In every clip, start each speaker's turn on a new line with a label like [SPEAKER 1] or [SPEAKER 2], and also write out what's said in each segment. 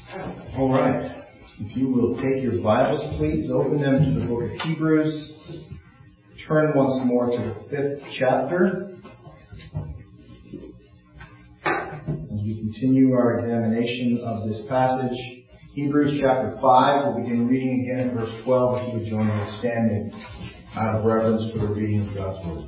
[SPEAKER 1] All right. If you will take your Bibles, please open them to the book of Hebrews. Turn once more to the 5th chapter. As we continue our examination of this passage, Hebrews chapter 5, we'll begin reading again at verse 12. If you would join me in standing out of reverence for the reading of God's Word.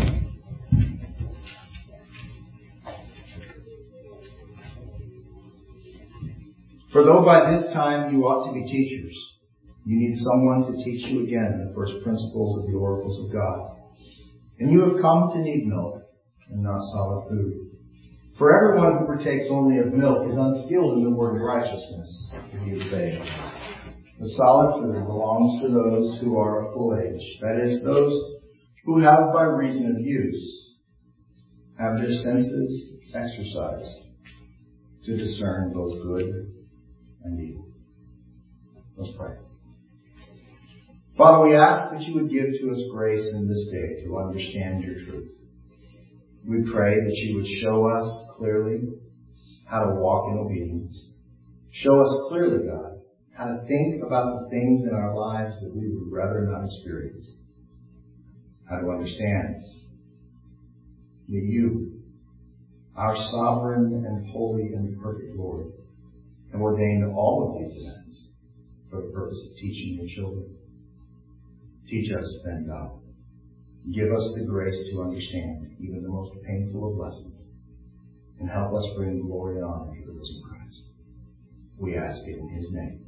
[SPEAKER 1] For though by this time you ought to be teachers, you need someone to teach you again the first principles of the oracles of God. And you have come to need milk and not solid food. For everyone who partakes only of milk is unskilled in the word of righteousness, for he is babe. The solid food belongs to those who are of full age, that is, those who have by reason of use, have their senses exercised to discern both good and evil. Let's pray. Father, we ask that you would give to us grace in this day to understand your truth. We pray that you would show us clearly how to walk in obedience. Show us clearly, God, how to think about the things in our lives that we would rather not experience. How to understand that you, our sovereign and holy and perfect Lord, have ordained all of these events for the purpose of teaching your children. Teach us then, God. Give us the grace to understand even the most painful of lessons, and help us bring glory and honor to the risen Christ. We ask it in his name.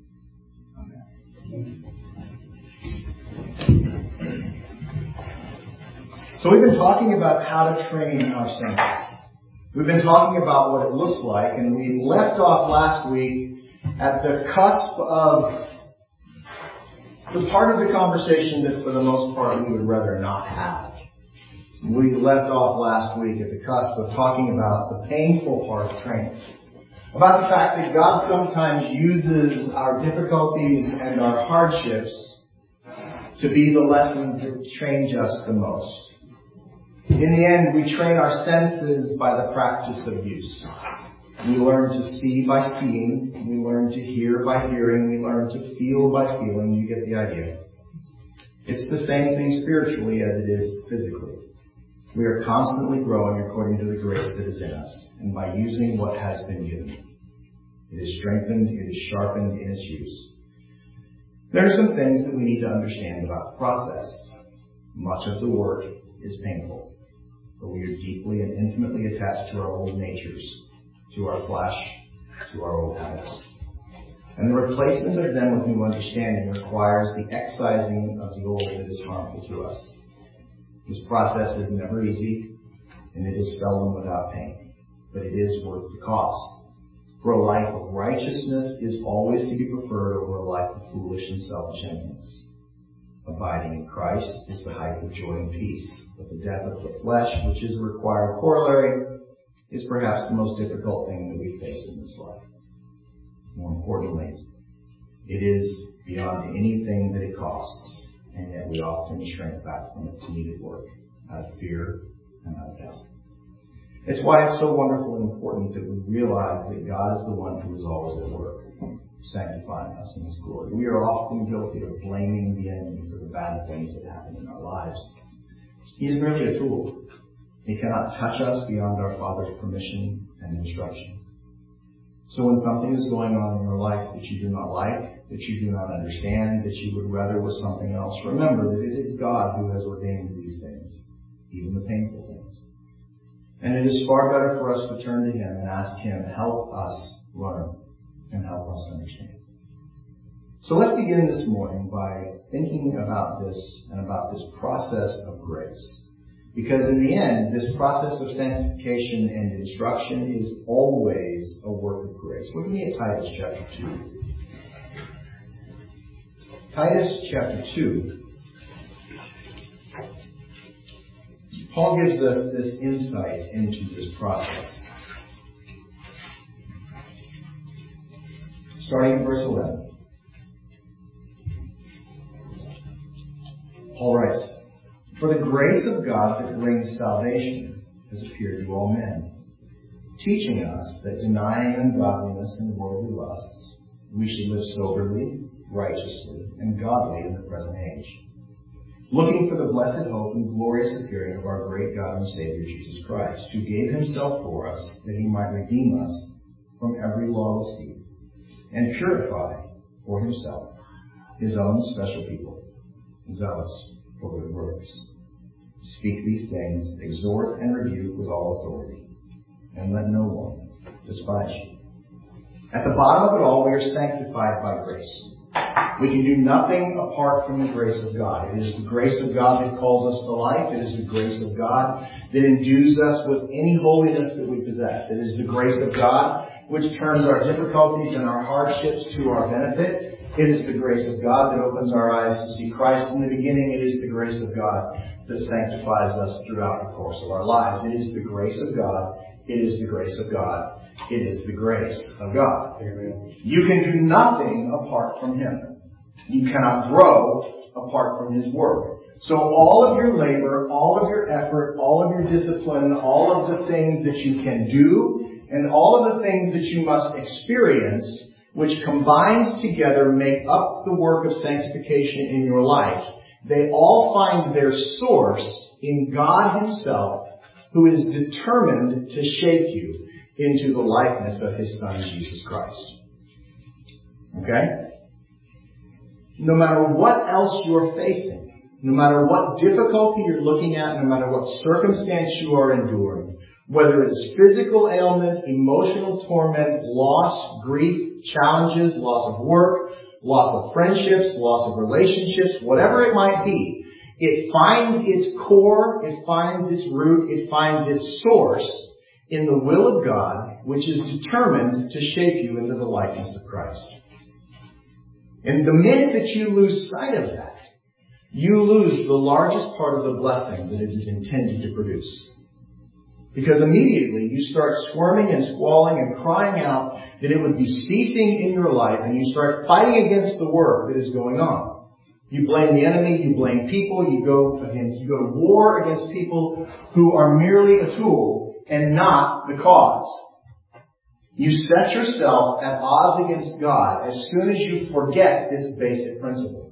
[SPEAKER 1] Amen. So we've been talking about how to train our senses. We've been talking about what it looks like, and we left off last week at the cusp of the part of the conversation that for the most part we would rather not have. We left off last week at the cusp of talking about the painful part of training. About the fact that God sometimes uses our difficulties and our hardships to be the lessons that change us the most. In the end, we train our senses by the practice of use. We learn to see by seeing. We learn to hear by hearing. We learn to feel by feeling. You get the idea. It's the same thing spiritually as it is physically. We are constantly growing according to the grace that is in us, and by using what has been given. It is strengthened, it is sharpened in its use. There are some things that we need to understand about the process. Much of the work is painful, but we are deeply and intimately attached to our old natures, to our flesh, to our old habits. And the replacement of them with new understanding requires the excising of the old that is harmful to us. This process is never easy, and it is seldom without pain, but it is worth the cost. For a life of righteousness is always to be preferred over a life of foolish and selfish emptiness. Abiding in Christ is the height of joy and peace, but the death of the flesh, which is a required corollary, is perhaps the most difficult thing that we face in this life. More importantly, it is beyond anything that it costs, and yet we often shrink back from its needed work out of fear and out of doubt. It's why it's so wonderful and important that we realize that God is the one who is always at work, sanctifying us in his glory. We are often guilty of blaming the enemy for the bad things that happen in our lives. He is merely a tool. He cannot touch us beyond our Father's permission and instruction. So when something is going on in your life that you do not like, that you do not understand, that you would rather was something else, remember that it is God who has ordained these things, even the painful things. And it is far better for us to turn to him and ask him to help us learn and help us understand. So let's begin this morning by thinking about this and about this process of grace. Because in the end, this process of sanctification and instruction is always a work of grace. Look at me at Titus chapter 2. Titus chapter 2. Paul gives us this insight into this process. Starting in verse 11. Paul writes, "For the grace of God that brings salvation has appeared to all men, teaching us that denying ungodliness and worldly lusts, we should live soberly, righteously, and godly in the present age, looking for the blessed hope and glorious appearing of our great God and Savior Jesus Christ, who gave himself for us that he might redeem us from every lawless deed and purify for himself his own special people, zealous for good works. Speak these things, exhort and rebuke with all authority, and let no one despise you. At the bottom of it all, we are sanctified by grace. We can do nothing apart from the grace of God. It is the grace of God that calls us to life. It is the grace of God that endues us with any holiness that we possess. It is the grace of God which turns our difficulties and our hardships to our benefit. It is the grace of God that opens our eyes to see Christ in the beginning. It is the grace of God that sanctifies us throughout the course of our lives. It is the grace of God. It is the grace of God. It is the grace of God. Amen. You can do nothing apart from him. You cannot grow apart from his work. So all of your labor, all of your effort, all of your discipline, all of the things that you can do, and all of the things that you must experience, which combines together make up the work of sanctification in your life, they all find their source in God himself, who is determined to shape you into the likeness of his Son, Jesus Christ. Okay? No matter what else you're facing, no matter what difficulty you're looking at, no matter what circumstance you are enduring, whether it's physical ailment, emotional torment, loss, grief, challenges, loss of work, loss of friendships, loss of relationships, whatever it might be, it finds its core, it finds its root, it finds its source in the will of God, which is determined to shape you into the likeness of Christ. And the minute that you lose sight of that, you lose the largest part of the blessing that it is intended to produce. Because immediately you start squirming and squalling and crying out that it would be ceasing in your life, and you start fighting against the work that is going on. You blame the enemy, you blame people, you go to war against people who are merely a tool and not the cause. You set yourself at odds against God as soon as you forget this basic principle.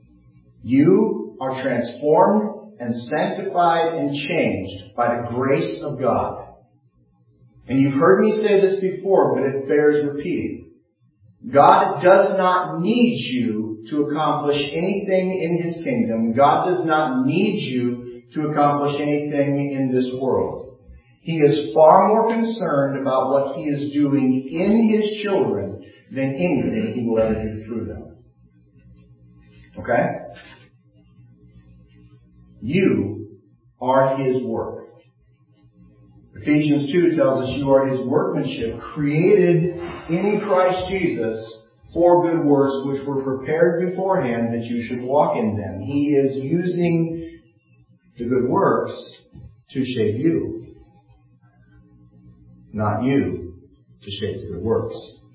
[SPEAKER 1] You are transformed and sanctified and changed by the grace of God. And you've heard me say this before, but it bears repeating. God does not need you to accomplish anything in his kingdom. God does not need you to accomplish anything in this world. He is far more concerned about what he is doing in his children than anything he will ever do through them. Okay? You are his work. Ephesians 2 tells us you are his workmanship, created in Christ Jesus for good works, which were prepared beforehand that you should walk in them. He is using the good works to shape you, not you to shape the good works.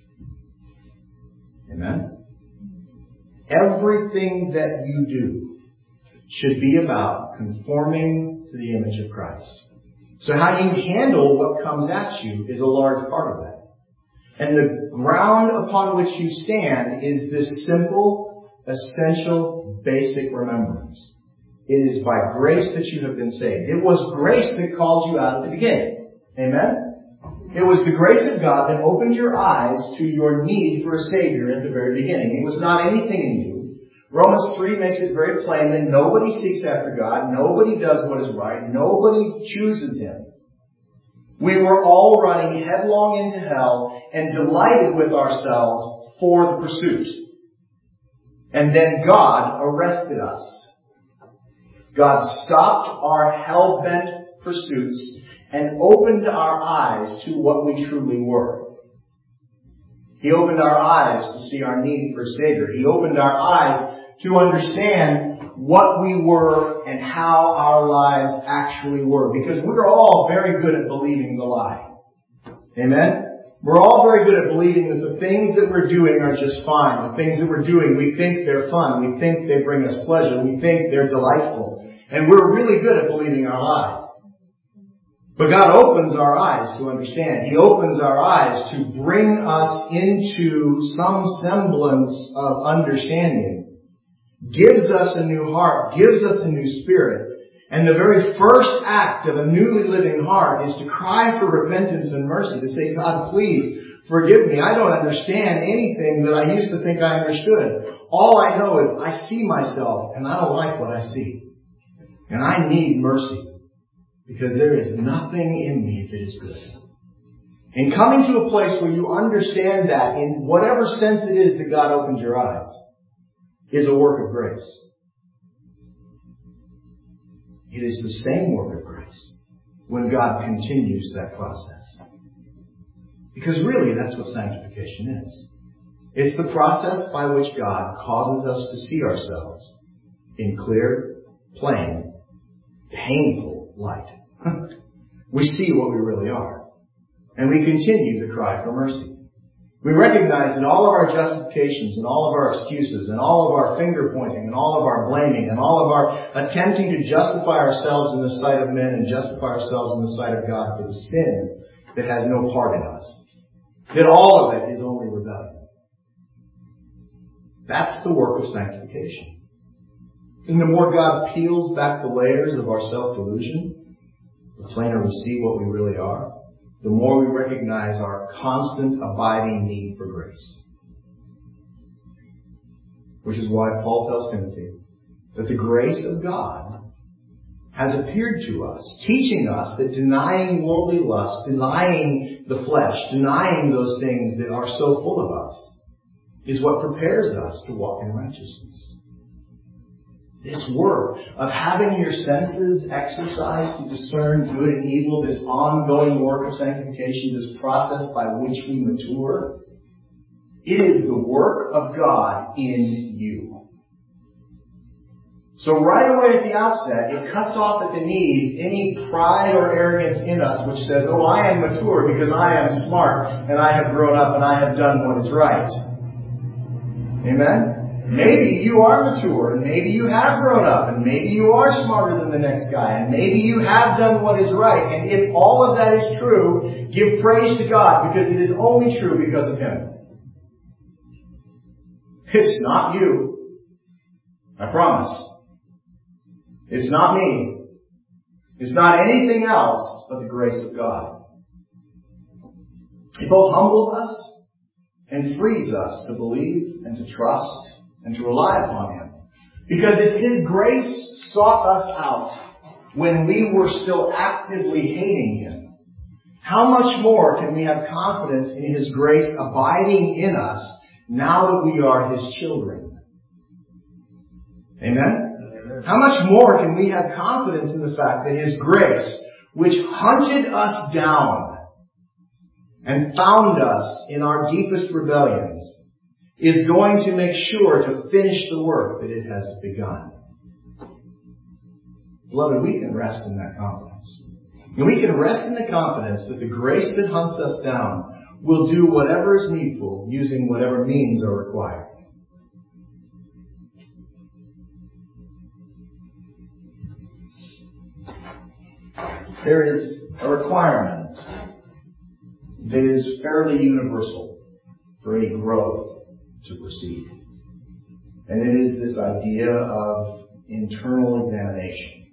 [SPEAKER 1] Amen? Everything that you do should be about conforming to the image of Christ. So how you handle what comes at you is a large part of that. And the ground upon which you stand is this simple, essential, basic remembrance. It is by grace that you have been saved. It was grace that called you out at the beginning. Amen? It was the grace of God that opened your eyes to your need for a Savior at the very beginning. It was not anything in you. Romans 3 makes it very plain that nobody seeks after God. Nobody does what is right. Nobody chooses him. We were all running headlong into hell and delighted with ourselves for the pursuit. And then God arrested us. God stopped our hell-bent pursuits and opened our eyes to what we truly were. He opened our eyes to see our need for a Savior. He opened our eyes to understand what we were and how our lives actually were. Because we're all very good at believing the lie. Amen? We're all very good at believing that the things that we're doing are just fine. The things that we're doing, we think they're fun. We think they bring us pleasure. We think they're delightful. And we're really good at believing our lies. But God opens our eyes to understand. He opens our eyes to bring us into some semblance of understanding. Gives us a new heart. Gives us a new spirit. And the very first act of a newly living heart is to cry for repentance and mercy. To say, God, please forgive me. I don't understand anything that I used to think I understood. All I know is I see myself and I don't like what I see. And I need mercy. Because there is nothing in me that is good. And coming to a place where you understand that in whatever sense it is that God opens your eyes is a work of grace. It is the same work of grace when God continues that process. Because really that's what sanctification is. It's the process by which God causes us to see ourselves in clear, plain, painful light. We see what we really are. And we continue to cry for mercy. We recognize that all of our justifications and all of our excuses and all of our finger pointing and all of our blaming and all of our attempting to justify ourselves in the sight of men and justify ourselves in the sight of God for the sin that has no part in us, that all of it is only rebellion. That's the work of sanctification. And the more God peels back the layers of our self-delusion, the plainer we see what we really are, the more we recognize our constant abiding need for grace. Which is why Paul tells Timothy that the grace of God has appeared to us, teaching us that denying worldly lust, denying the flesh, denying those things that are so full of us, is what prepares us to walk in righteousness. This work of having your senses exercised to discern good and evil, this ongoing work of sanctification, this process by which we mature, it is the work of God in you. So right away at the outset, it cuts off at the knees any pride or arrogance in us which says, oh, I am mature because I am smart and I have grown up and I have done what is right. Amen? Maybe you are mature, and maybe you have grown up, and maybe you are smarter than the next guy, and maybe you have done what is right. And if all of that is true, give praise to God, because it is only true because of Him. It's not you. I promise. It's not me. It's not anything else but the grace of God. It both humbles us and frees us to believe and to trust and to rely upon Him. Because if His grace sought us out when we were still actively hating Him, how much more can we have confidence in His grace abiding in us now that we are His children? Amen? How much more can we have confidence in the fact that His grace, which hunted us down and found us in our deepest rebellions, is going to make sure to finish the work that it has begun. Beloved, we can rest in that confidence. And we can rest in the confidence that the grace that hunts us down will do whatever is needful using whatever means are required. There is a requirement that is fairly universal for any growth to proceed. And it is this idea of internal examination.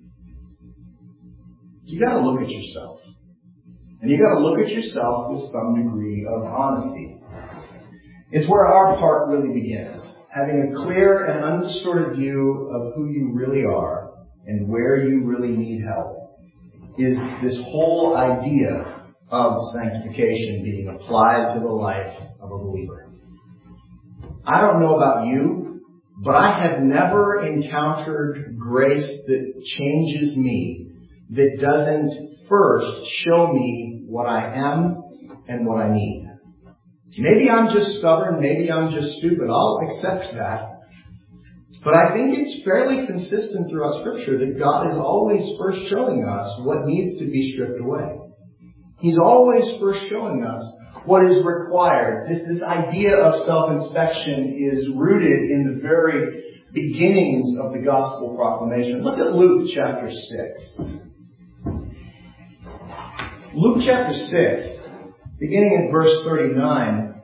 [SPEAKER 1] You gotta look at yourself. And you gotta look at yourself with some degree of honesty. It's where our part really begins. Having a clear and undistorted view of who you really are and where you really need help is this whole idea of sanctification being applied to the life of a believer. I don't know about you, but I have never encountered grace that changes me that doesn't first show me what I am and what I need. Maybe I'm just stubborn, maybe I'm just stupid. I'll accept that. But I think it's fairly consistent throughout Scripture that God is always first showing us what needs to be stripped away. He's always first showing us what is required. This idea of self-inspection is rooted in the very beginnings of the gospel proclamation. Look at Luke chapter 6. Luke chapter 6, beginning in verse 39.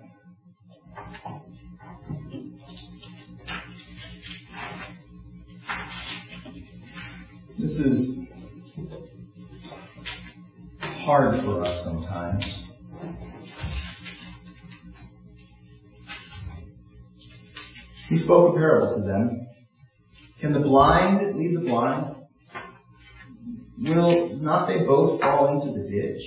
[SPEAKER 1] This is hard for us sometimes. He spoke a parable to them. Can the blind lead the blind? Will not they both fall into the ditch?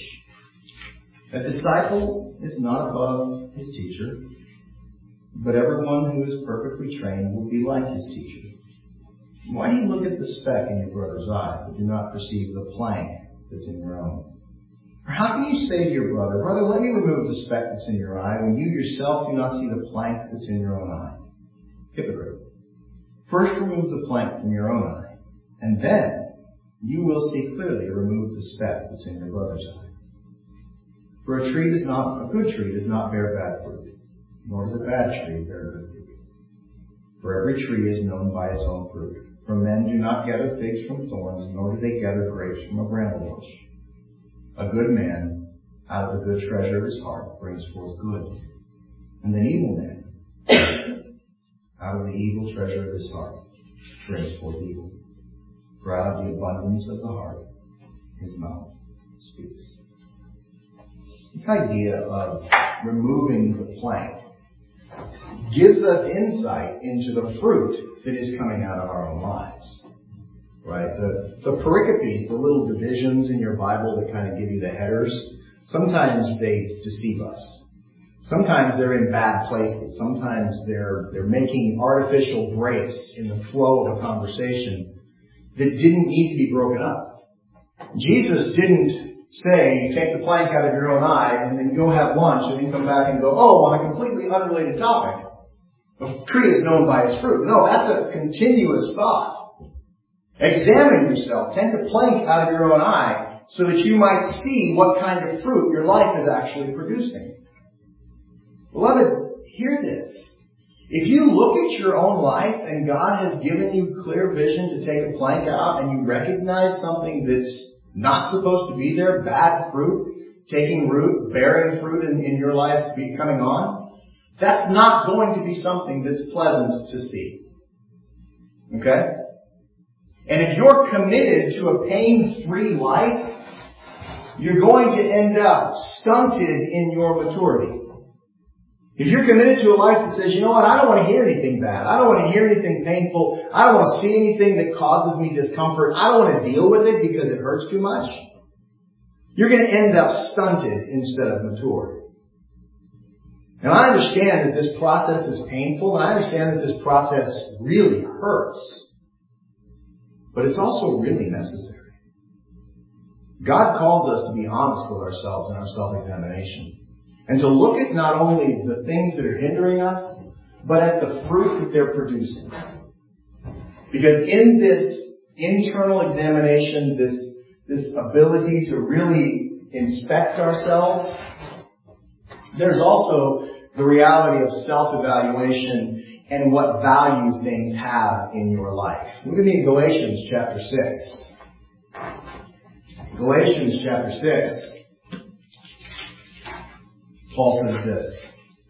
[SPEAKER 1] A disciple is not above his teacher, but everyone who is perfectly trained will be like his teacher. Why do you look at the speck in your brother's eye, but do not perceive the plank that's in your own? Or how can you say to your brother, Brother, let me remove the speck that's in your eye, when you yourself do not see the plank that's in your own eye? Hypocrite. First remove the plank from your own eye, and then you will see clearly to remove the speck that's in your brother's eye. For a good tree does not bear bad fruit, nor does a bad tree bear good fruit. For every tree is known by its own fruit. For men do not gather figs from thorns, nor do they gather grapes from a bramble bush. A good man, out of the good treasure of his heart, brings forth good. And an evil man, out of the evil treasure of his heart, brings forth evil. For out of the abundance of the heart, his mouth speaks. This idea of removing the plank gives us insight into the fruit that is coming out of our own lives. Right? The pericopes, the little divisions in your Bible that kind of give you the headers, sometimes they deceive us. Sometimes they're in bad places. Sometimes they're making artificial breaks in the flow of a conversation that didn't need to be broken up. Jesus didn't say, take the plank out of your own eye and then go have lunch and then come back and go, on a completely unrelated topic. A tree is known by its fruit. No, that's a continuous thought. Examine yourself. Take the plank out of your own eye so that you might see what kind of fruit your life is actually producing. Beloved, hear this. If you look at your own life and God has given you clear vision to take a plank out and you recognize something that's not supposed to be there, bad fruit, taking root, bearing fruit in your life, coming on, that's not going to be something that's pleasant to see. Okay? And if you're committed to a pain-free life, you're going to end up stunted in your maturity. If you're committed to a life that says, you know what, I don't want to hear anything bad. I don't want to hear anything painful. I don't want to see anything that causes me discomfort. I don't want to deal with it because it hurts too much. You're going to end up stunted instead of mature. And I understand that this process is painful, and I understand that this process really hurts. But it's also really necessary. God calls us to be honest with ourselves in our self-examination. And to look at not only the things that are hindering us, but at the fruit that they're producing. Because in this internal examination, this ability to really inspect ourselves, there's also the reality of self-evaluation and what values things have in your life. Look at me in Galatians chapter 6. Galatians chapter 6. Paul says this.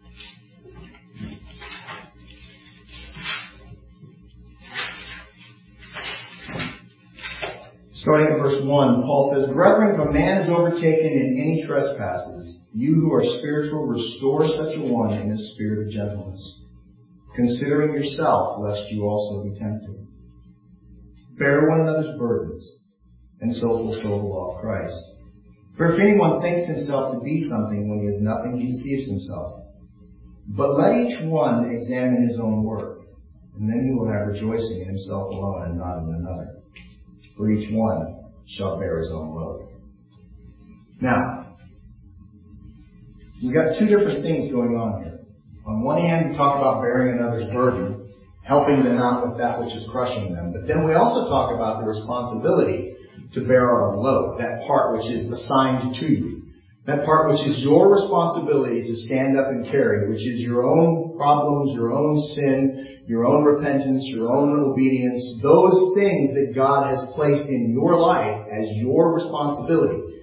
[SPEAKER 1] Starting at verse 1, Paul says, Brethren, if a man is overtaken in any trespasses, you who are spiritual, restore such a one in a spirit of gentleness, considering yourself, lest you also be tempted. Bear one another's burdens, and so fulfill the law of Christ. For if anyone thinks himself to be something when he is nothing, he deceives himself. But let each one examine his own work, and then he will have rejoicing in himself alone and not in another. For each one shall bear his own load. Now, we've got two different things going on here. On one hand, we talk about bearing another's burden, helping them out with that which is crushing them. But then we also talk about the responsibility to bear our own load, that part which is assigned to you. That part which is your responsibility to stand up and carry, which is your own problems, your own sin, your own repentance, your own obedience, those things that God has placed in your life as your responsibility.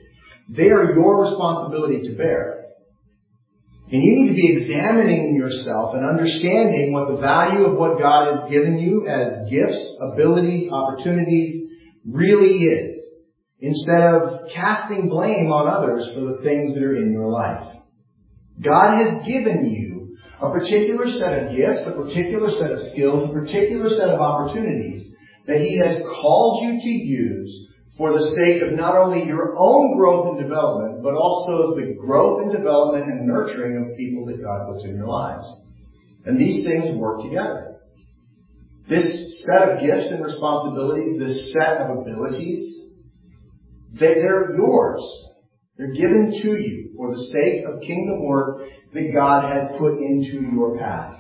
[SPEAKER 1] They are your responsibility to bear. And you need to be examining yourself and understanding what the value of what God has given you as gifts, abilities, opportunities really is, instead of casting blame on others for the things that are in your life. God has given you a particular set of gifts, a particular set of skills, a particular set of opportunities that He has called you to use for the sake of not only your own growth and development, but also the growth and development and nurturing of people that God puts in your lives. And these things work together. This set of gifts and responsibilities, this set of abilities, they're yours. They're given to you for the sake of kingdom work that God has put into your path.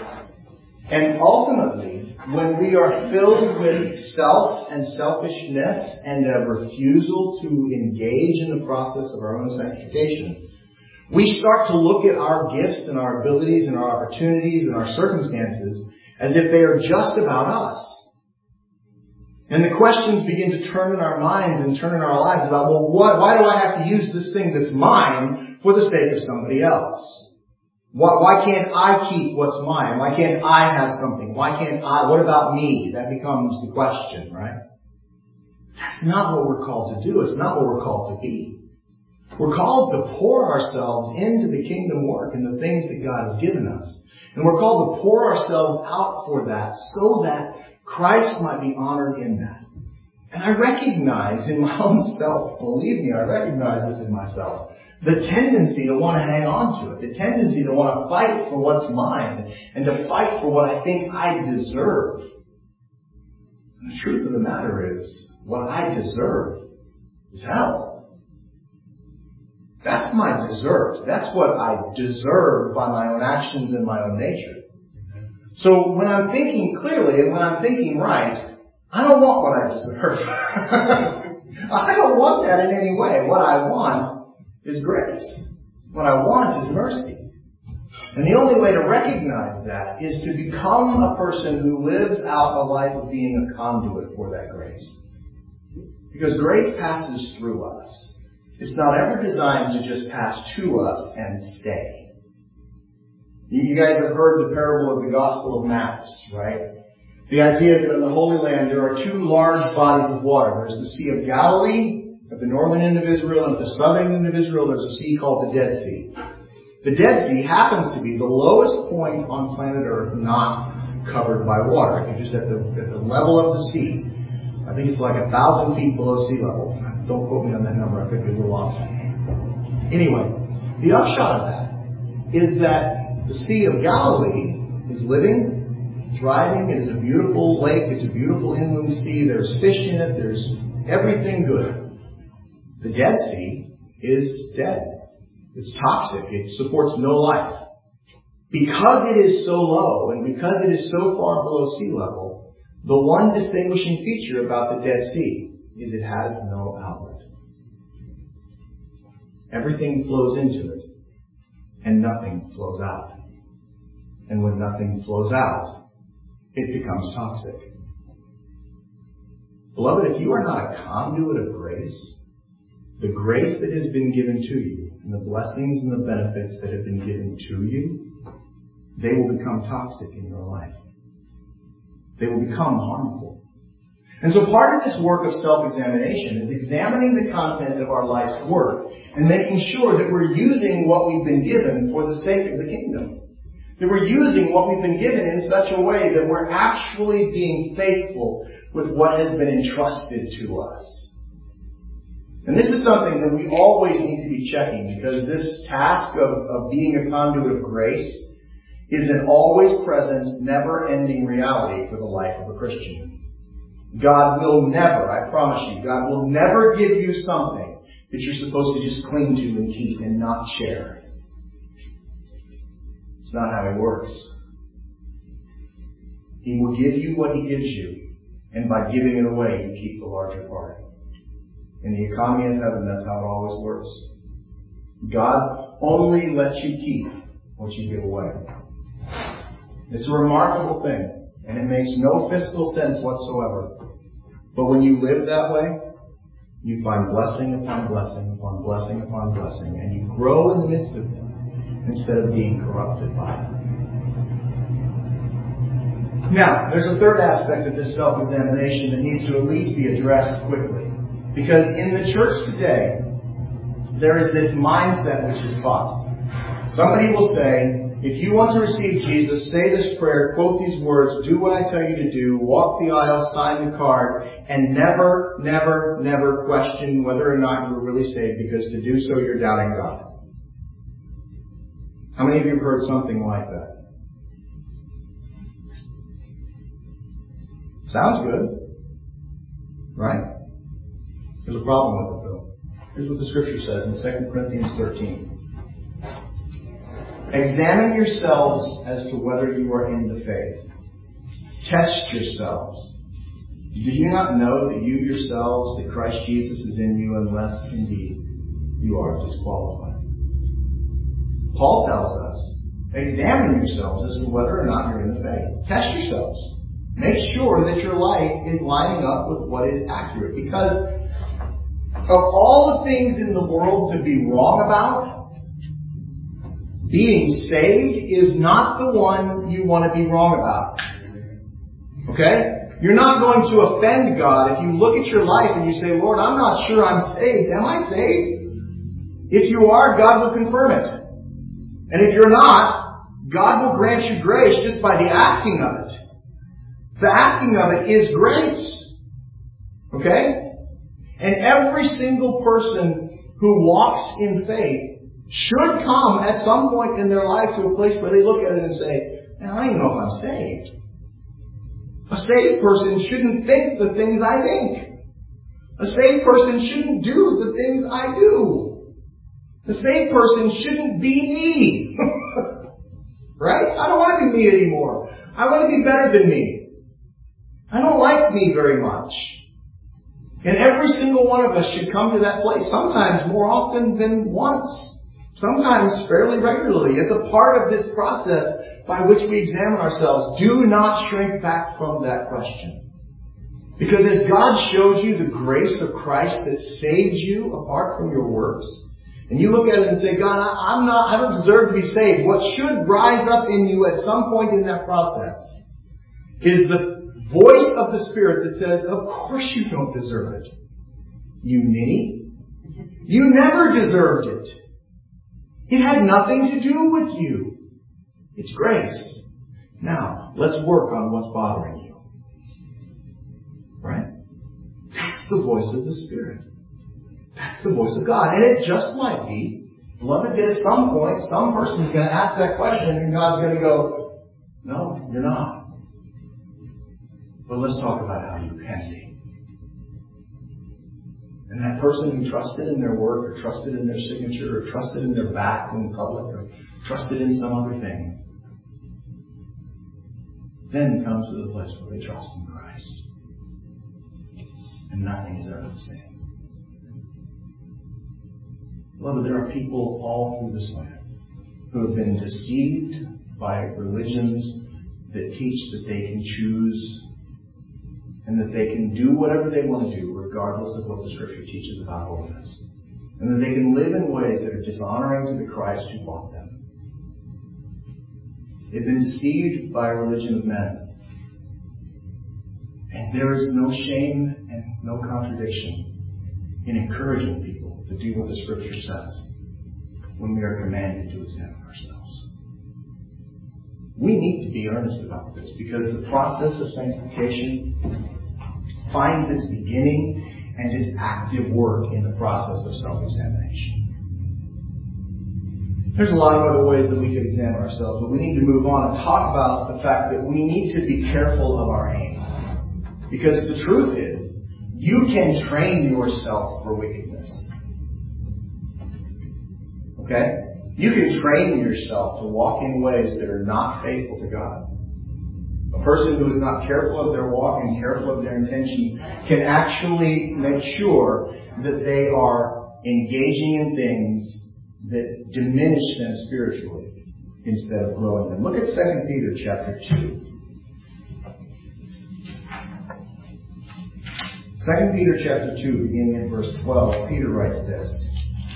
[SPEAKER 1] And ultimately, when we are filled with self and selfishness and a refusal to engage in the process of our own sanctification, we start to look at our gifts and our abilities and our opportunities and our circumstances as if they are just about us. And the questions begin to turn in our minds and turn in our lives about, well, why do I have to use this thing that's mine for the sake of somebody else? Why can't I keep what's mine? Why can't I have something? What about me? That becomes the question, right? That's not what we're called to do. It's not what we're called to be. We're called to pour ourselves into the kingdom work and the things that God has given us. And we're called to pour ourselves out for that so that Christ might be honored in that. And I recognize in my own self, believe me, I recognize this in myself, the tendency to want to hang on to it, the tendency to want to fight for what's mine and to fight for what I think I deserve. And the truth of the matter is, what I deserve is hell. That's my desert. That's what I deserve by my own actions and my own nature. So when I'm thinking clearly and when I'm thinking right, I don't want what I deserve. I don't want that in any way. What I want is grace. What I want is mercy. And the only way to recognize that is to become a person who lives out a life of being a conduit for that grace. Because grace passes through us. It's not ever designed to just pass to us and stay. You guys have heard the parable of the Gospel of Matt's, right? The idea that in the Holy Land there are two large bodies of water. There's the Sea of Galilee at the northern end of Israel, and at the southern end of Israel there's a sea called the Dead Sea. The Dead Sea happens to be the lowest point on planet Earth not covered by water. If you're just at the level of the sea, I think it's like 1,000 feet below sea level. Don't quote me on that number, I could be a little off. Anyway, the upshot of that is that the Sea of Galilee is living, thriving. It is a beautiful lake. It's a beautiful inland sea. There's fish in it. There's everything good. The Dead Sea is dead. It's toxic. It supports no life. Because it is so low and because it is so far below sea level, the one distinguishing feature about the Dead Sea is it has no outlet. Everything flows into it and nothing flows out. And when nothing flows out, it becomes toxic. Beloved, if you are not a conduit of grace, the grace that has been given to you and the blessings and the benefits that have been given to you, they will become toxic in your life. They will become harmful. And so part of this work of self-examination is examining the content of our life's work and making sure that we're using what we've been given for the sake of the kingdom. That we're using what we've been given in such a way that we're actually being faithful with what has been entrusted to us. And this is something that we always need to be checking, because this task of being a conduit of grace is an always present, never-ending reality for the life of a Christian. God will never, I promise you, God will never give you something that you're supposed to just cling to and keep and not share. It's not how He works. He will give you what He gives you, and by giving it away, you keep the larger part. In the economy of heaven, that's how it always works. God only lets you keep what you give away. It's a remarkable thing, and it makes no fiscal sense whatsoever. But when you live that way, you find blessing upon blessing upon blessing upon blessing, and you grow in the midst of them instead of being corrupted by them. Now, there's a third aspect of this self-examination that needs to at least be addressed quickly. Because in the church today, there is this mindset which is taught. Somebody will say, if you want to receive Jesus, say this prayer, quote these words, do what I tell you to do, walk the aisle, sign the card, and never, never, never question whether or not you're really saved, because to do so you're doubting God. How many of you have heard something like that? Sounds good, right? There's a problem with it, though. Here's what the Scripture says in 2 Corinthians 13. Examine yourselves as to whether you are in the faith. Test yourselves. Do you not know that you yourselves, that Christ Jesus is in you, unless indeed you are disqualified? Paul tells us, examine yourselves as to whether or not you're in the faith. Test yourselves. Make sure that your life is lining up with what is accurate. Because of all the things in the world to be wrong about, being saved is not the one you want to be wrong about. Okay? You're not going to offend God if you look at your life and you say, Lord, I'm not sure I'm saved. Am I saved? If you are, God will confirm it. And if you're not, God will grant you grace just by the asking of it. The asking of it is grace. Okay? And every single person who walks in faith should come at some point in their life to a place where they look at it and say, man, I don't even know if I'm saved. A saved person shouldn't think the things I think. A saved person shouldn't do the things I do. A saved person shouldn't be me. Right? I don't want to be me anymore. I want to be better than me. I don't like me very much. And every single one of us should come to that place, sometimes more often than once. Sometimes fairly regularly, as a part of this process by which we examine ourselves. Do not shrink back from that question. Because as God shows you the grace of Christ that saves you apart from your works, and you look at it and say, God, I don't deserve to be saved. What should rise up in you at some point in that process is the voice of the Spirit that says, of course you don't deserve it. You ninny. You never deserved it. It had nothing to do with you. It's grace. Now, let's work on what's bothering you. Right? That's the voice of the Spirit. That's the voice of God. And it just might be, beloved, that at some point, some person is going to ask that question and God's going to go, no, you're not. But let's talk about how you can be. And that person who trusted in their work, or trusted in their signature, or trusted in their back in public, or trusted in some other thing, then comes to the place where they trust in Christ. And nothing is ever the same. Beloved, there are people all through this land who have been deceived by religions that teach that they can choose and that they can do whatever they want to do regardless of what the Scripture teaches about holiness. And that they can live in ways that are dishonoring to the Christ who bought them. They've been deceived by a religion of men. And there is no shame and no contradiction in encouraging people to do what the Scripture says when we are commanded to examine ourselves. We need to be earnest about this because the process of sanctification finds its beginning and its active work in the process of self-examination. There's a lot of other ways that we could examine ourselves, but we need to move on and talk about the fact that we need to be careful of our aim. Because the truth is, you can train yourself for wickedness. Okay? You can train yourself to walk in ways that are not faithful to God. A person who is not careful of their walk and careful of their intentions can actually make sure that they are engaging in things that diminish them spiritually instead of growing them. Look at 2 Peter chapter 2. 2 Peter chapter 2, beginning in verse 12, Peter writes this.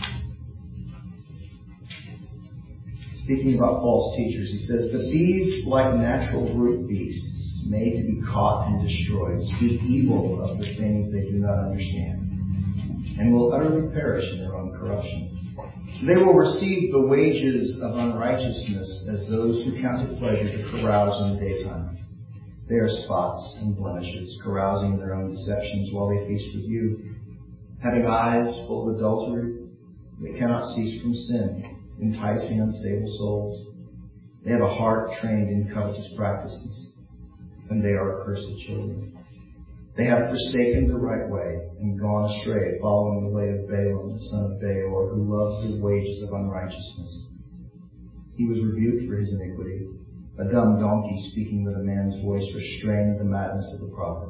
[SPEAKER 1] Speaking about false teachers, he says, "But these, like natural brute beasts, made to be caught and destroyed, speak evil of the things they do not understand, and will utterly perish in their own corruption. They will receive the wages of unrighteousness as those who count it pleasure to carouse in the daytime. They are spots and blemishes, carousing in their own deceptions while they feast with you. Having eyes full of adultery, they cannot cease from sin, enticing unstable souls. They have a heart trained in covetous practices, and they are accursed children. They have forsaken the right way and gone astray, following the way of Balaam, the son of Beor, who loved the wages of unrighteousness. He was rebuked for his iniquity. A dumb donkey speaking with a man's voice restrained the madness of the prophet.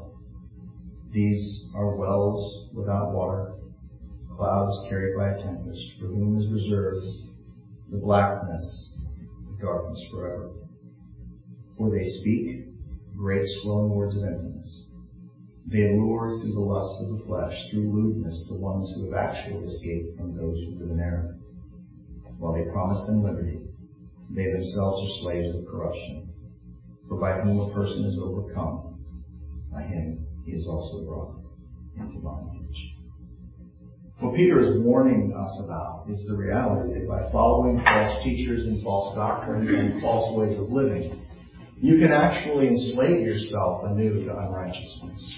[SPEAKER 1] These are wells without water, clouds carried by a tempest, for whom is reserved the blackness of darkness forever. For they speak great swelling words of emptiness. They lure through the lusts of the flesh, through lewdness, the ones who have actually escaped from those who live in error. While they promise them liberty, they themselves are slaves of corruption. For by whom a person is overcome, by him he is also brought into bondage." What Peter is warning us about is the reality that by following false teachers and false doctrines and false ways of living, you can actually enslave yourself anew to unrighteousness.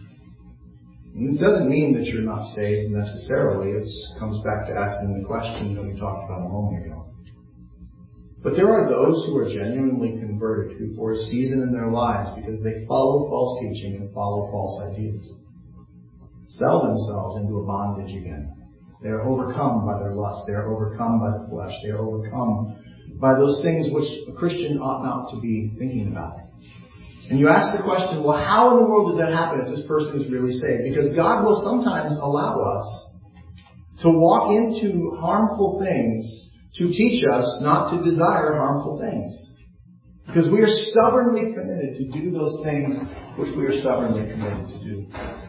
[SPEAKER 1] And this doesn't mean that you're not saved necessarily. It comes back to asking the question that we talked about a moment ago. But there are those who are genuinely converted who, for a season in their lives, because they follow false teaching and follow false ideas, sell themselves into a bondage again. They are overcome by their lust. They are overcome by the flesh. They are overcome by those things which a Christian ought not to be thinking about. And you ask the question, well, how in the world does that happen if this person is really saved? Because God will sometimes allow us to walk into harmful things to teach us not to desire harmful things. Because we are stubbornly committed to do those things which we are stubbornly committed to do.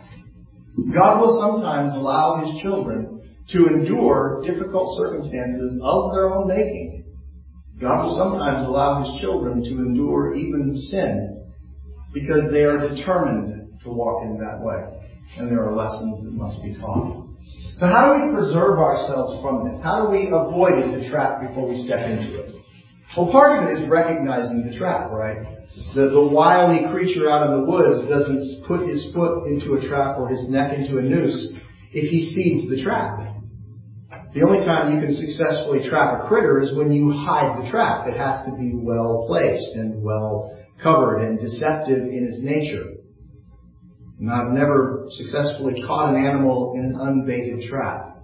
[SPEAKER 1] God will sometimes allow His children to endure difficult circumstances of their own making. God will sometimes allow His children to endure even sin because they are determined to walk in that way. And there are lessons that must be taught. So how do we preserve ourselves from this? How do we avoid the trap before we step into it? Well, part of it is recognizing the trap, right? The wily creature out in the woods doesn't put his foot into a trap or his neck into a noose if he sees the trap. The only time you can successfully trap a critter is when you hide the trap. It has to be well placed and well covered and deceptive in its nature. And I've never successfully caught an animal in an unbaited trap.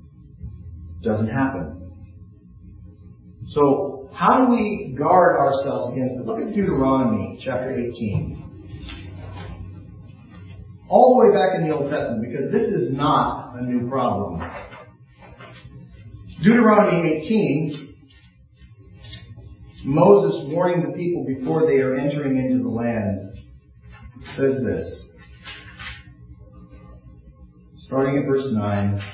[SPEAKER 1] It doesn't happen. So how do we guard ourselves against it? Look at Deuteronomy chapter 18. All the way back in the Old Testament, because this is not a new problem. Deuteronomy 18, Moses warning the people before they are entering into the land, says this. Starting at verse 9.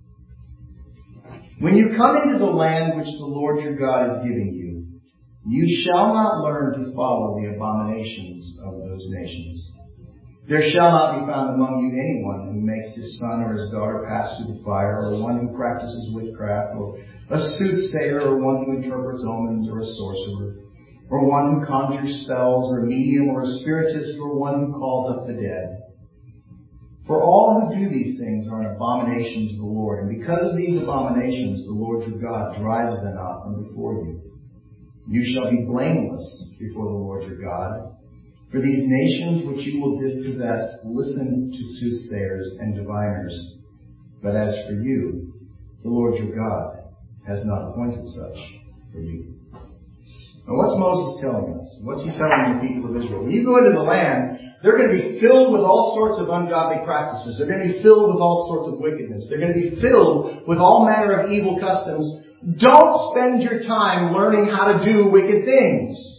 [SPEAKER 1] "When you come into the land which the Lord your God is giving you, you shall not learn to follow the abominations of those nations. There shall not be found among you anyone who makes his son or his daughter pass through the fire, or one who practices witchcraft, or a soothsayer, or one who interprets omens, or a sorcerer, or one who conjures spells, or a medium, or a spiritist, or one who calls up the dead. For all who do these things are an abomination to the Lord, and because of these abominations the Lord your God drives them out from before you. You shall be blameless before the Lord your God. For these nations which you will dispossess listen to soothsayers and diviners. But as for you, the Lord your God has not appointed such for you." Now what's Moses telling us? What's he telling the people of Israel? When you go into the land, they're going to be filled with all sorts of ungodly practices. They're going to be filled with all sorts of wickedness. They're going to be filled with all manner of evil customs. Don't spend your time learning how to do wicked things.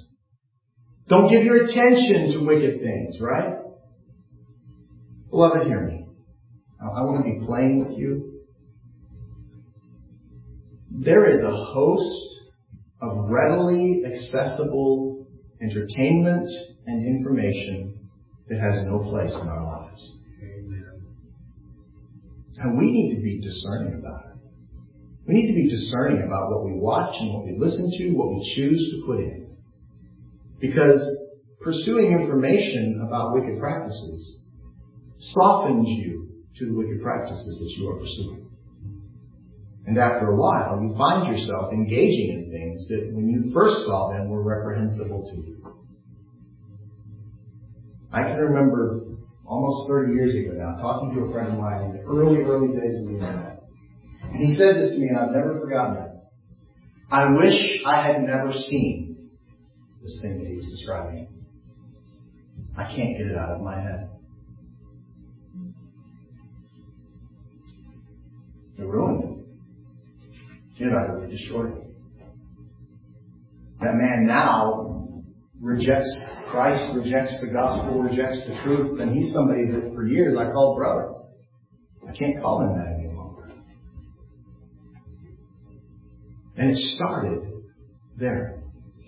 [SPEAKER 1] Don't give your attention to wicked things, right? Beloved, hear me. I want to be playing with you. There is a host of readily accessible entertainment and information that has no place in our lives. Amen. And we need to be discerning about it. We need to be discerning about what we watch and what we listen to, what we choose to put in. Because pursuing information about wicked practices softens you to the wicked practices that you are pursuing. And after a while, you find yourself engaging in things that when you first saw them were reprehensible to you. I can remember almost 30 years ago now talking to a friend of mine in the early days of the internet. And he said this to me, and I've never forgotten it. I wish I had never seen this thing that he was describing. I can't get it out of my head. It ruined it. It utterly destroyed it. That man now rejects Christ, rejects the gospel, rejects the truth, and he's somebody that for years I called brother. I can't call him that any longer. And it started there.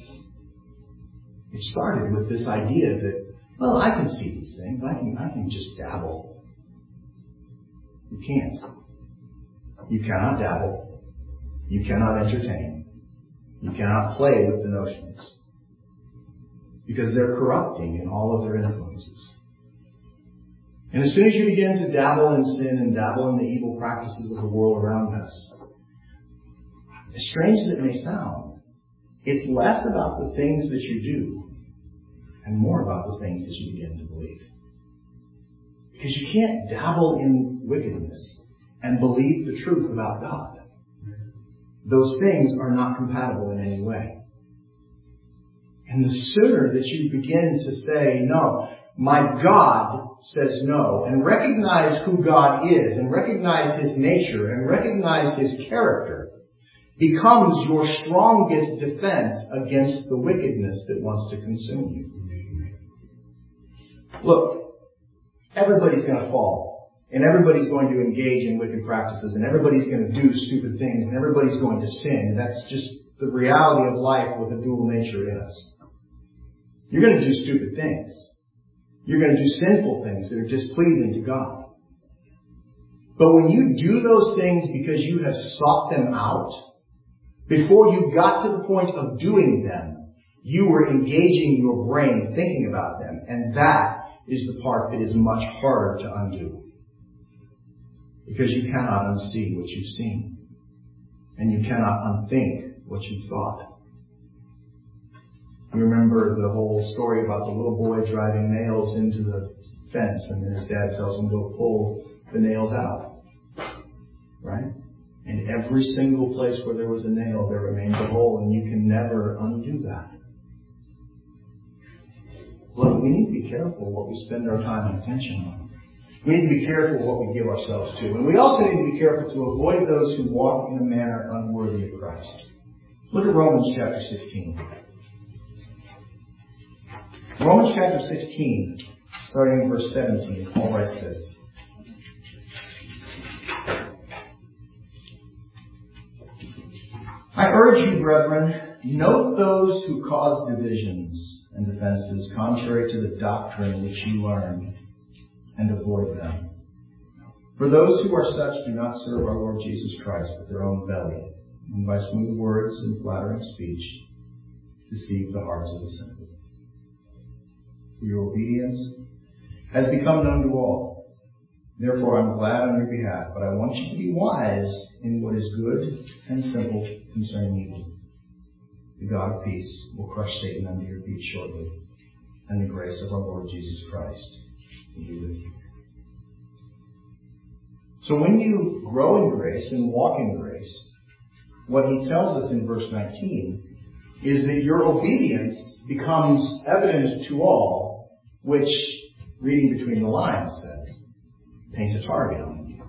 [SPEAKER 1] It started with this idea that, well, I can see these things. I can just dabble. You can't. You cannot dabble. You cannot entertain. You cannot play with the notions. Because they're corrupting in all of their influences. And as soon as you begin to dabble in sin and dabble in the evil practices of the world around us, as strange as it may sound, it's less about the things that you do and more about the things that you begin to believe. Because you can't dabble in wickedness and believe the truth about God. Those things are not compatible in any way. And the sooner that you begin to say, no, my God says no, and recognize who God is, and recognize His nature, and recognize His character, becomes your strongest defense against the wickedness that wants to consume you. Look, everybody's going to fall, and everybody's going to engage in wicked practices, and everybody's going to do stupid things, and everybody's going to sin. That's just the reality of life with a dual nature in us. You're going to do stupid things. You're going to do sinful things that are displeasing to God. But when you do those things because you have sought them out, before you got to the point of doing them, you were engaging your brain thinking about them. And that is the part that is much harder to undo. Because you cannot unsee what you've seen. And you cannot unthink what you've thought. You remember the whole story about the little boy driving nails into the fence, and then his dad tells him to pull the nails out. Right? And every single place where there was a nail, there remained a hole, and you can never undo that. Look, we need to be careful what we spend our time and attention on. We need to be careful what we give ourselves to. And we also need to be careful to avoid those who walk in a manner unworthy of Christ. Look at Romans chapter 16. Romans chapter 16, starting in verse 17, Paul writes this. I urge you, brethren, note those who cause divisions and offenses contrary to the doctrine which you learned, and avoid them. For those who are such do not serve our Lord Jesus Christ, but their own belly, and by smooth words and flattering speech deceive the hearts of the simple. Your obedience has become known to all. Therefore, I'm glad on your behalf, but I want you to be wise in what is good and simple concerning evil. The God of peace will crush Satan under your feet shortly, and the grace of our Lord Jesus Christ will be with you. So when you grow in grace and walk in grace, what he tells us in verse 19 is that your obedience becomes evident to all, which, reading between the lines, says, paints a target on you.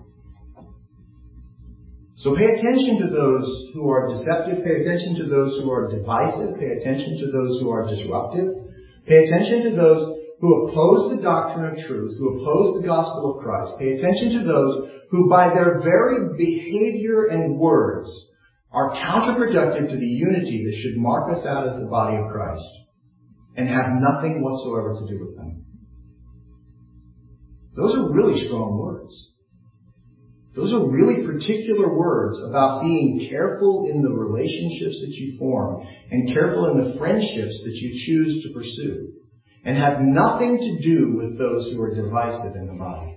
[SPEAKER 1] So pay attention to those who are deceptive, pay attention to those who are divisive, pay attention to those who are disruptive, pay attention to those who oppose the doctrine of truth, who oppose the gospel of Christ. Pay attention to those who by their very behavior and words are counterproductive to the unity that should mark us out as the body of Christ and have nothing whatsoever to do with them. Those are really strong words. Those are really particular words about being careful in the relationships that you form and careful in the friendships that you choose to pursue, and have nothing to do with those who are divisive in the body.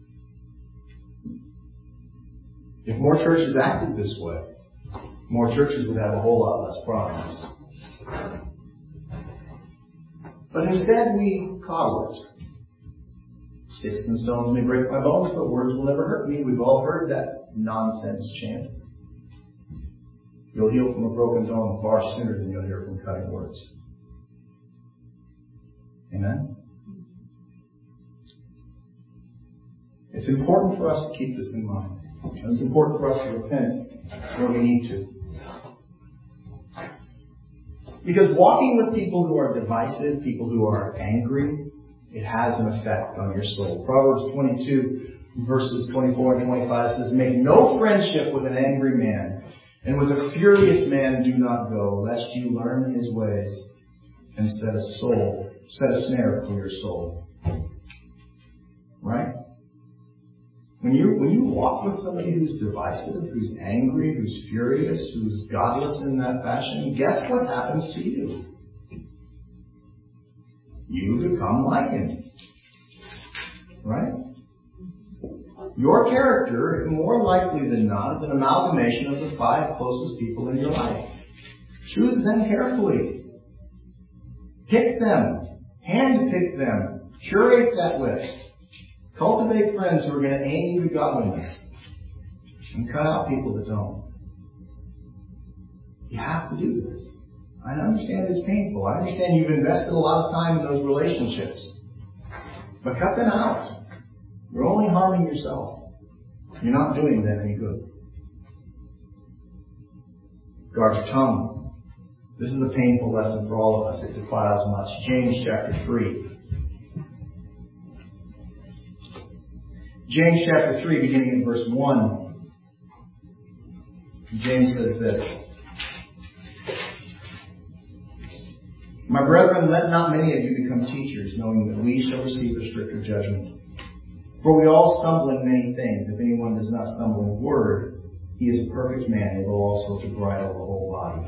[SPEAKER 1] If more churches acted this way, more churches would have a whole lot less problems. But instead we coddle it. Sticks and stones may break my bones, but words will never hurt me. We've all heard that nonsense chant. You'll heal from a broken bone far sooner than you'll hear from cutting words. Amen? It's important for us to keep this in mind. And it's important for us to repent where we need to. Because walking with people who are divisive, people who are angry, it has an effect on your soul. Proverbs 22, verses 24 and 25 says, "Make no friendship with an angry man, and with a furious man do not go, lest you learn his ways and set a snare for your soul." Right? When you walk with somebody who's divisive, who's angry, who's furious, who's godless in that fashion, guess what happens to you? You become like him. Right? Your character, more likely than not, is an amalgamation of the 5 closest people in your life. Choose them carefully. Pick them. Handpick them. Curate that list. Cultivate friends who are going to aim you to godliness. And cut out people that don't. You have to do this. I understand it's painful. I understand you've invested a lot of time in those relationships. But cut them out. You're only harming yourself. You're not doing them any good. Guard your tongue. This is a painful lesson for all of us. It defiles much. James chapter 3. James chapter 3, beginning in verse 1. James says this. "My brethren, let not many of you become teachers, knowing that we shall receive a stricter judgment. For we all stumble in many things. If anyone does not stumble in word, he is a perfect man, able also to bridle the whole body.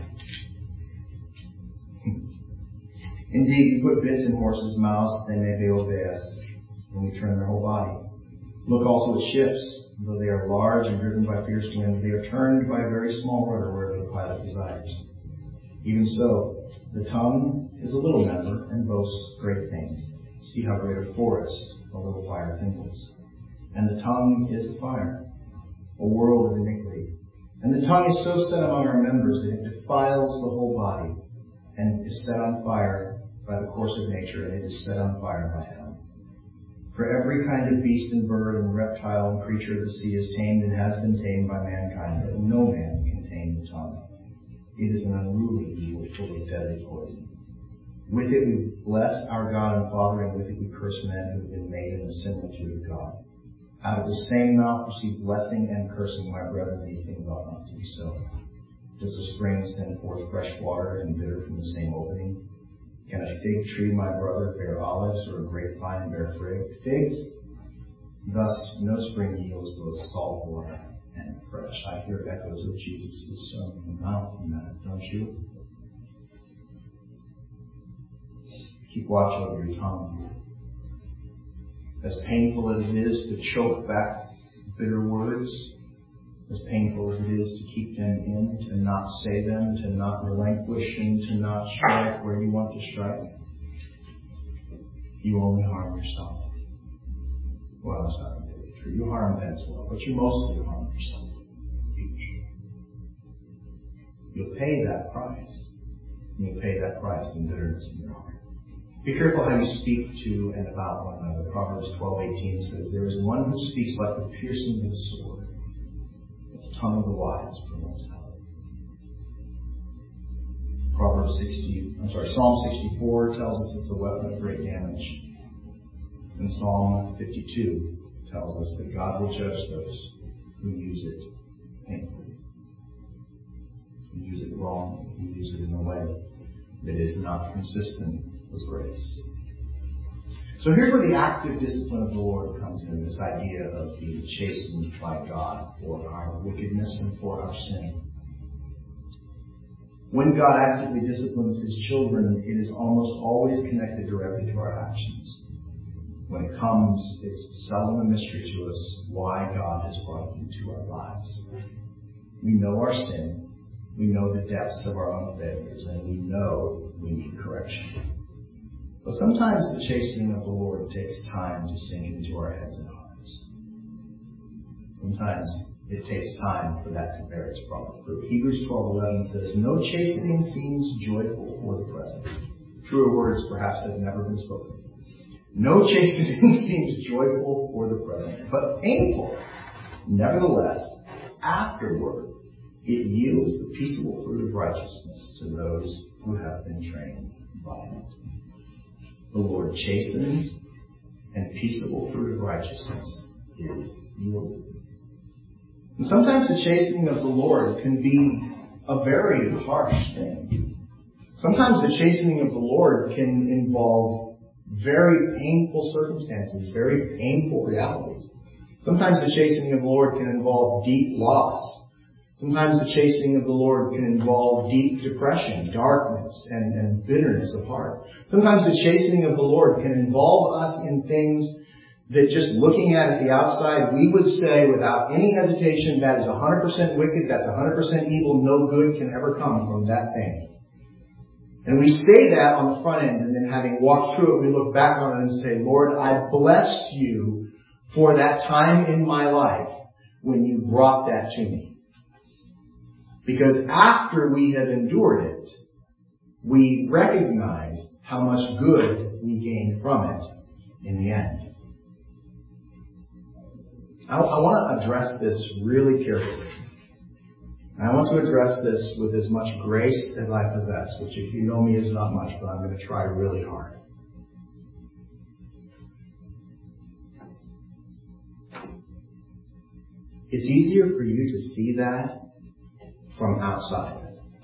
[SPEAKER 1] Indeed, you put bits in horses' mouths, that they may obey us, when we turn their whole body. Look also at ships. Though they are large and driven by fierce winds, they are turned by a very small rudder wherever the pilot desires. Even so, the tongue is a little member and boasts great things. See how great a forest a little fire kindles. And the tongue is a fire, a world of iniquity. And the tongue is so set among our members that it defiles the whole body, and is set on fire by the course of nature, and it is set on fire by hell. For every kind of beast and bird and reptile and creature of the sea is tamed and has been tamed by mankind, but no man can tame the tongue. It is an unruly evil full of deadly poison. With it we bless our God and Father, and with it we curse men who have been made in the similitude of God. Out of the same mouth proceed blessing and cursing. My brethren, these things ought not to be so. Does a spring send forth fresh water and bitter from the same opening? Can a fig tree, my brother, bear olives, or a grapevine bear figs? Thus no spring yields both salt water and fresh. I hear echoes of Jesus' sermon on the Mount, don't you? Keep watch over your tongue. As painful as it is to choke back bitter words, as painful as it is to keep them in, to not say them, to not relinquish, and to not strike where you want to strike, you only harm yourself. Well, that's not really true. You harm them as well, but you mostly harm yourself. You'll pay that price. You'll pay that price in bitterness in your heart. Be careful how you speak to and about one another. Proverbs 12:18 says, "There is one who speaks like the piercing of a sword. The tongue of the wise promotes health." Psalm 64 tells us it's a weapon of great damage. And Psalm 52 tells us that God will judge those who use it painfully, who use it wrongly, who use it in a way that is not consistent with grace. So here's where the active discipline of the Lord comes in, this idea of being chastened by God for our wickedness and for our sin. When God actively disciplines His children, it is almost always connected directly to our actions. When it comes, it's seldom a mystery to us why God has brought it into our lives. We know our sin, we know the depths of our own failures, and we know we need correction. But sometimes the chastening of the Lord takes time to sink into our heads and hearts. Sometimes it takes time for that to bear its proper fruit. Hebrews 12:11 says, "No chastening seems joyful for the present." Truer words perhaps have never been spoken. No chastening seems joyful for the present, but painful. Nevertheless, afterward, it yields the peaceable fruit of righteousness to those who have been trained by it. The Lord chastens, and peaceable fruit of righteousness is yielded. And sometimes the chastening of the Lord can be a very harsh thing. Sometimes the chastening of the Lord can involve very painful circumstances, very painful realities. Sometimes the chastening of the Lord can involve deep loss. Sometimes the chastening of the Lord can involve deep depression, darkness, and bitterness of heart. Sometimes the chastening of the Lord can involve us in things that just looking at the outside, we would say without any hesitation, that is 100% wicked, that's 100% evil, no good can ever come from that thing. And we say that on the front end, and then having walked through it, we look back on it and say, Lord, I bless you for that time in my life when you brought that to me. Because after we have endured it, we recognize how much good we gained from it in the end. I want to address this really carefully. I want to address this with as much grace as I possess, which if you know me is not much, but I'm going to try really hard. It's easier for you to see that from outside.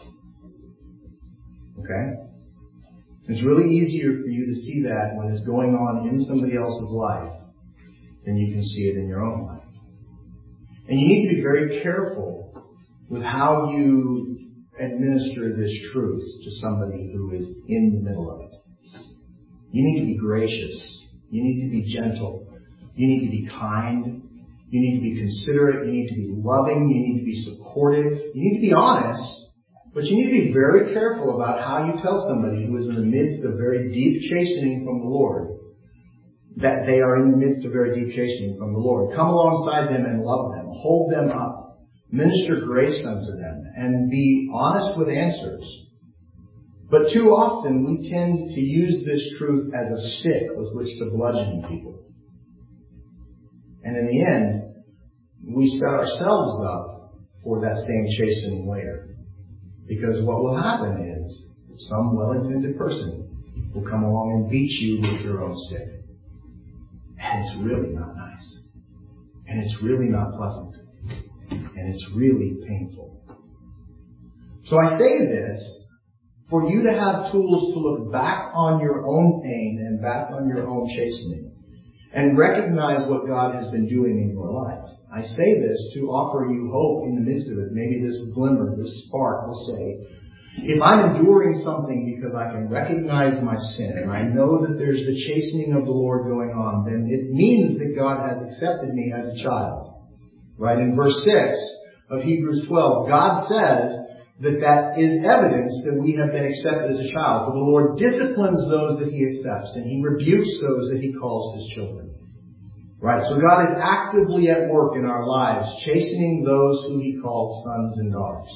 [SPEAKER 1] Okay? It's really easier for you to see that when it's going on in somebody else's life than you can see it in your own life. And you need to be very careful with how you administer this truth to somebody who is in the middle of it. You need to be gracious. You need to be gentle. You need to be kind. You need to be considerate. You need to be loving. You need to be supportive. You need to be honest. But you need to be very careful about how you tell somebody who is in the midst of very deep chastening from the Lord that they are in the midst of very deep chastening from the Lord. Come alongside them and love them. Hold them up. Minister grace unto them. And be honest with answers. But too often we tend to use this truth as a stick with which to bludgeon people. And in the end, we set ourselves up for that same chastening later. Because what will happen is some well-intended person will come along and beat you with your own stick. And it's really not nice. And it's really not pleasant. And it's really painful. So I say this for you to have tools to look back on your own pain and back on your own chastening and recognize what God has been doing in your life. I say this to offer you hope in the midst of it. Maybe this glimmer, this spark will say, if I'm enduring something because I can recognize my sin and I know that there's the chastening of the Lord going on, then it means that God has accepted me as a child. Right? In verse 6 of Hebrews 12, God says that is evidence that we have been accepted as a child. For the Lord disciplines those that He accepts, and He rebukes those that He calls His children. Right? So God is actively at work in our lives, chastening those who He calls sons and daughters.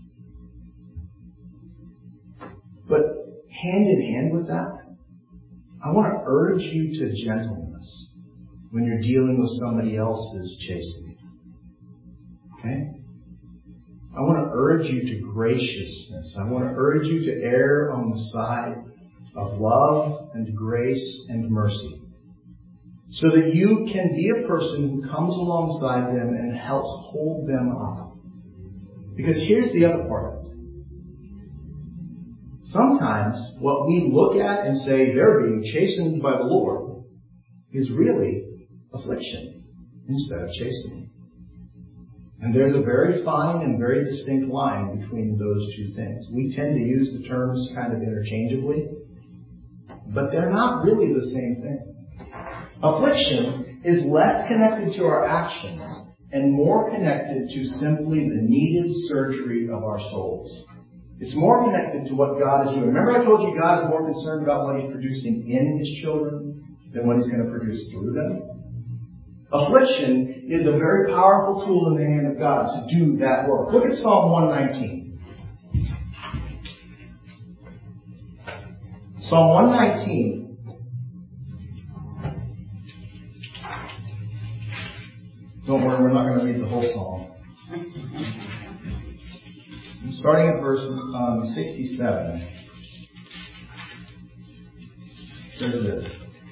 [SPEAKER 1] But hand in hand with that, I want to urge you to gentleness when you're dealing with somebody else's chastening. Okay? I want to urge you to graciousness. I want to urge you to err on the side of love and grace and mercy. so that you can be a person who comes alongside them and helps hold them up. Because here's the other part of it. Sometimes what we look at and say they're being chastened by the Lord is really affliction instead of chastening. And there's a very fine and very distinct line between those two things. We tend to use the terms kind of interchangeably, but they're not really the same thing. Affliction is less connected to our actions and more connected to simply the needed surgery of our souls. It's more connected to what God is doing. Remember I told you God is more concerned about what He's producing in His children than what He's going to produce through them? Affliction is a very powerful tool in the hand of God to do that work. Look at Psalm 119. Psalm 119. Don't worry, we're not going to read the whole psalm. Starting at verse 67. It says this.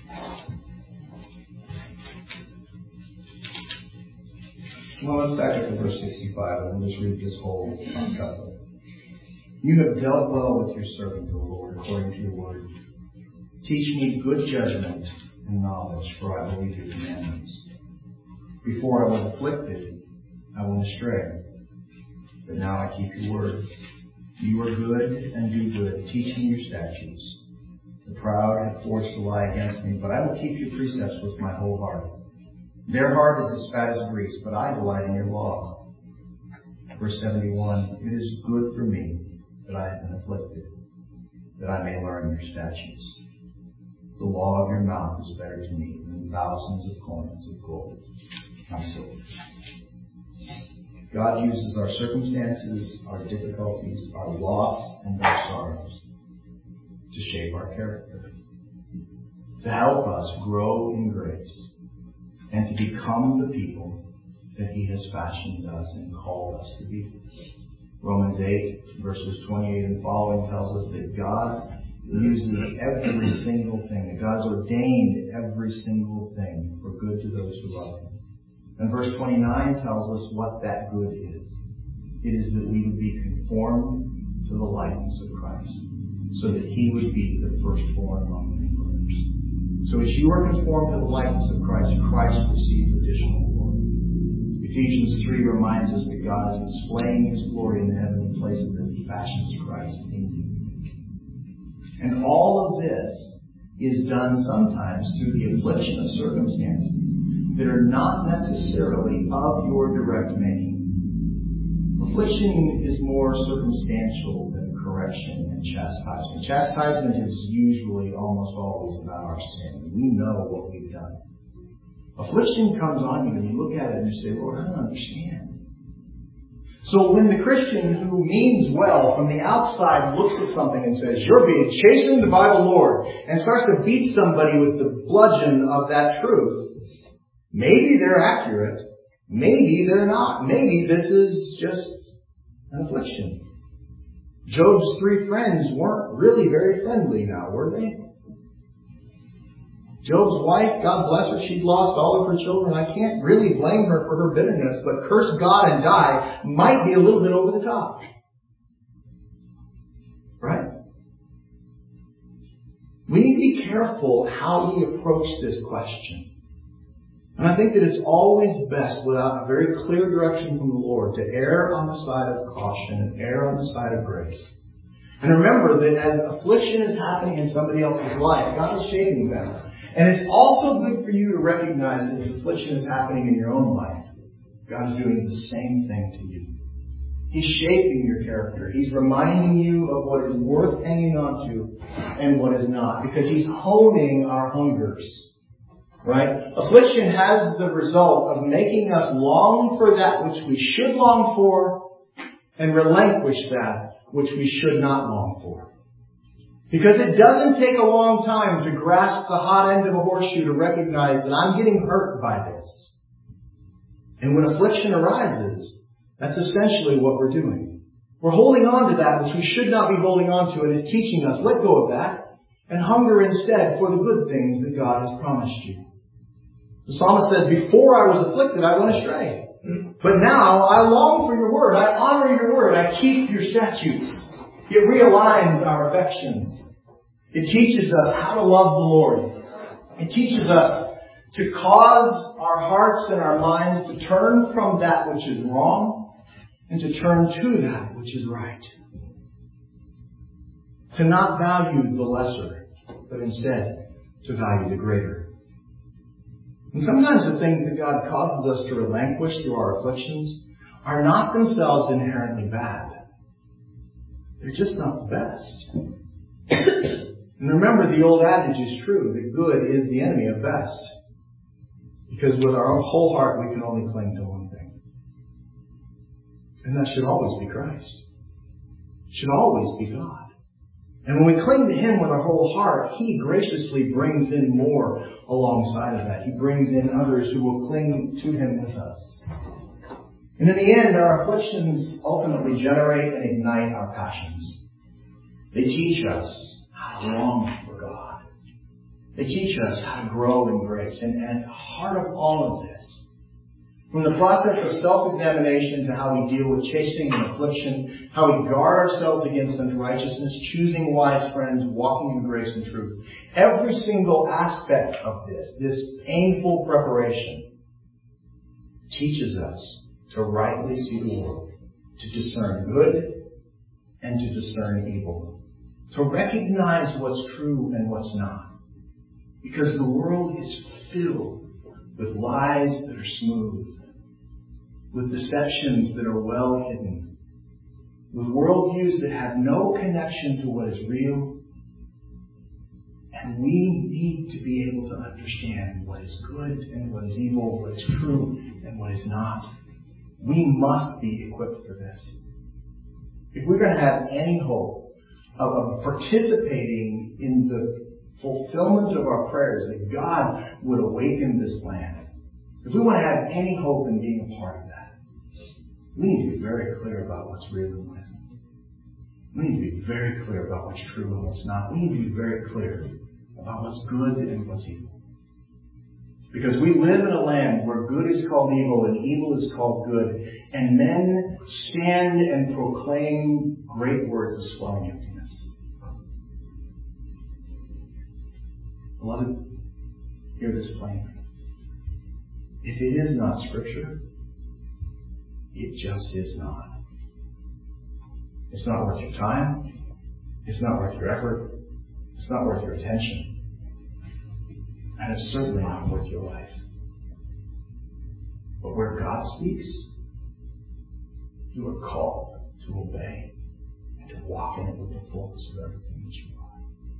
[SPEAKER 1] Well, let's back up to verse 65 and we'll just read this whole couplet. You have dealt well with your servant, O Lord, according to your word. Teach me good judgment and knowledge, for I believe your commandments. Before I was afflicted, I went astray, but now I keep your word. You are good and do good, teach me your statutes. The proud have forged a lie against me, but I will keep your precepts with my whole heart. Their heart is as fat as grease, but I delight in your law. Verse 71, it is good for me that I have been afflicted, that I may learn your statutes. The law of your mouth is better to me than thousands of coins of gold. My soul. God uses our circumstances, our difficulties, our loss, and our sorrows to shape our character, to help us grow in grace, and to become the people that He has fashioned us and called us to be. Romans 8, verses 28 and following tells us that God uses every single thing, that God's ordained every single thing for good to those who love Him. And verse 29 tells us what that good is. It is that we would be conformed to the likeness of Christ, so that He would be the firstborn among many brothers. So as you are conformed to the likeness of Christ, Christ receives additional glory. Ephesians 3 reminds us that God is displaying His glory in the heavenly places as He fashions Christ in you. And all of this is done sometimes through the affliction of circumstances that are not necessarily of your direct making. Affliction is more circumstantial than correction and chastisement. Chastisement is usually almost always about our sin. We know what we've done. Affliction comes on you and you look at it and you say, Lord, I don't understand. So when the Christian who means well from the outside looks at something and says, you're being chastened by the Lord, and starts to beat somebody with the bludgeon of that truth, maybe they're accurate. Maybe they're not. Maybe this is just an affliction. Job's 3 friends weren't really very friendly now, were they? Job's wife, God bless her, she'd lost all of her children. I can't really blame her for her bitterness, but curse God and die might be a little bit over the top. Right? We need to be careful how we approach this question. And I think that it's always best, without a very clear direction from the Lord, to err on the side of caution and err on the side of grace. And remember that as affliction is happening in somebody else's life, God is shaping them. And it's also good for you to recognize that this affliction is happening in your own life. God's doing the same thing to you. He's shaping your character. He's reminding you of what is worth hanging on to and what is not. Because He's honing our hungers. Right? Affliction has the result of making us long for that which we should long for and relinquish that which we should not long for. Because it doesn't take a long time to grasp the hot end of a horseshoe to recognize that I'm getting hurt by this. And when affliction arises, that's essentially what we're doing. We're holding on to that which we should not be holding on to, and it's teaching us, let go of that and hunger instead for the good things that God has promised you. The psalmist said, before I was afflicted, I went astray. But now I long for your word. I honor your word. I keep your statutes. It realigns our affections. It teaches us how to love the Lord. It teaches us to cause our hearts and our minds to turn from that which is wrong and to turn to that which is right. To not value the lesser, but instead to value the greater. And sometimes the things that God causes us to relinquish through our afflictions are not themselves inherently bad. They're just not the best. And remember, the old adage is true, that good is the enemy of best. Because with our whole heart, we can only cling to one thing. And that should always be Christ. It should always be God. And when we cling to Him with our whole heart, He graciously brings in more alongside of that. He brings in others who will cling to Him with us. And in the end, our afflictions ultimately generate and ignite our passions. They teach us how to long for God. They teach us how to grow in grace. And at the heart of all of this, from the process of self-examination to how we deal with chasing and affliction, how we guard ourselves against unrighteousness, choosing wise friends, walking in grace and truth, every single aspect of this painful preparation, teaches us to rightly see the world, to discern good and to discern evil, to recognize what's true and what's not. Because the world is filled with lies that are smooth, with deceptions that are well hidden, with worldviews that have no connection to what is real. And we need to be able to understand what is good and what is evil, what is true and what is not. We must be equipped for this. If we're going to have any hope of participating in the fulfillment of our prayers, that God would awaken this land, if we want to have any hope in being a part of that, we need to be very clear about what's real and what isn't. We need to be very clear about what's true and what's not. We need to be very clear about what's good and what's evil. Because we live in a land where good is called evil and evil is called good, and men stand and proclaim great words of swelling emptiness. Beloved, hear this plainly. If it is not Scripture, it just is not. It's not worth your time. It's not worth your effort. It's not worth your attention. And it's certainly not worth your life. But where God speaks, you are called to obey and to walk in it with the fullness of everything that you are.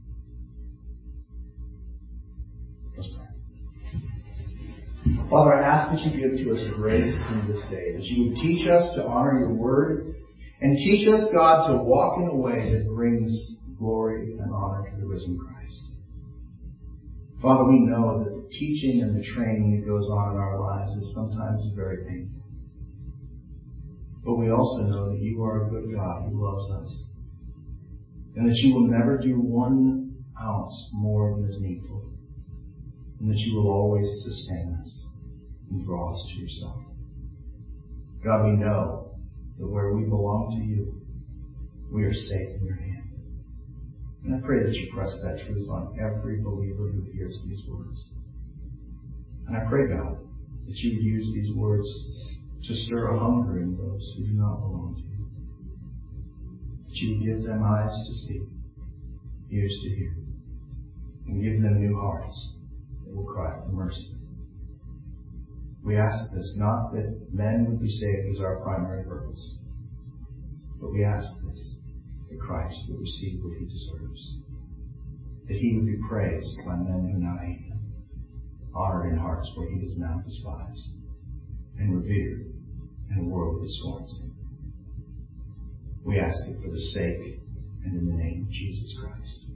[SPEAKER 1] Let's pray. Father, I ask that you give to us grace in this day, that you would teach us to honor your word, and teach us, God, to walk in a way that brings glory and honor to the risen Christ. Father, we know that the teaching and the training that goes on in our lives is sometimes very painful. But we also know that you are a good God who loves us, and that you will never do 1 ounce more than is needful, and that you will always sustain us and draw us to yourself. God, we know that where we belong to you, we are safe in your hand. And I pray that you press that truth on every believer who hears these words. And I pray, God, that you would use these words to stir a hunger in those who do not belong to you. That you would give them eyes to see, ears to hear, and give them new hearts that will cry for mercy. We ask this not that men would be saved as our primary purpose, but we ask this that Christ would receive what he deserves, that he would be praised by men who now hate him, honored in hearts where he is now despised, and revered in a world that scorns him. We ask it for the sake and in the name of Jesus Christ.